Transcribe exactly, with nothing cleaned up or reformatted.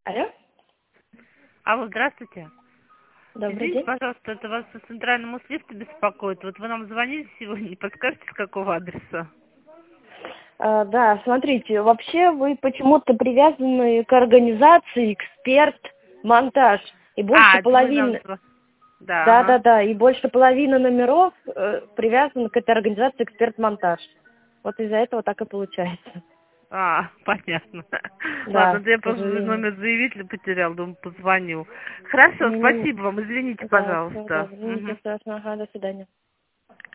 Алло, Алло, здравствуйте. добрый Извините, день. пожалуйста, это вас по центральному свифту беспокоит. Вот вы нам звонили сегодня, не подскажете, с какого адреса? А, да, смотрите, вообще вы почему-то привязаны к организации «Эксперт Монтаж». И больше А, это вы нам... половины, зв- Да, да, ага. да, да, и больше половины номеров э, привязаны к этой организации «Эксперт Монтаж». Вот из-за этого так и получается. А, понятно. Да, Ладно, да я к просто сожалению. номер заявителя потерял, думаю, позвоню. Хорошо, Не-не-не. спасибо вам, извините, Да, все, пожалуйста. добрый, ничего Мгм. страшного. Ага, до свидания.